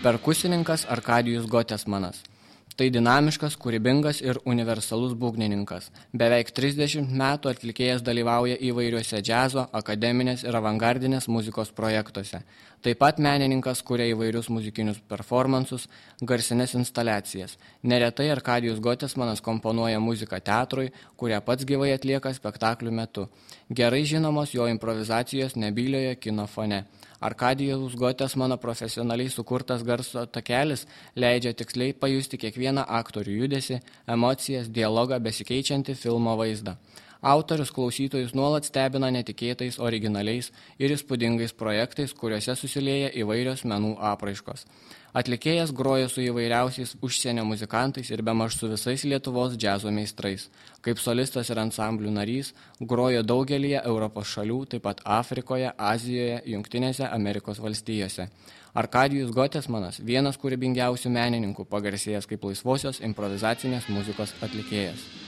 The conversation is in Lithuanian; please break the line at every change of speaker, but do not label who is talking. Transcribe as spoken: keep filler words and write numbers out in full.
Perkusininkas Arkadijus Gotesmanas. Tai dinamiškas, kūrybingas ir universalus būgnininkas. Beveik trisdešimt metų atlikėjas dalyvauja įvairiuose džiazo, akademinės ir avangardinės muzikos projektuose. Taip pat menininkas kuria įvairius muzikinius performansus, garsinės instaliacijas. Neretai Arkadijus Gotesmanas komponuoja muziką teatrui, kurią pats gyvai atlieka spektaklių metu. Gerai žinomos jo improvizacijos nebylioje kino fone. Arkadijaus Gotesmano profesionaliai sukurtas garso takelis leidžia tiksliai pajusti kiekvieną aktorių judesį, emocijas, dialogą, besikeičiantį filmo vaizdą. Autorius klausytojus nuolat stebina netikėtais, originaliais ir įspūdingais projektais, kuriuose susilieja įvairios menų apraiškos. Atlikėjas groja su įvairiausiais užsienio muzikantais ir bemaž su visais Lietuvos džiazo meistrais. Kaip solistas ir ansamblių narys, grojo daugelyje Europos šalių, taip pat Afrikoje, Azijoje, Jungtinėse Amerikos valstijose. Arkadijus Gotesmanas vienas kūrybingiausių menininkų, pagarsėjęs kaip laisvosios improvizacinės muzikos atlikėjas.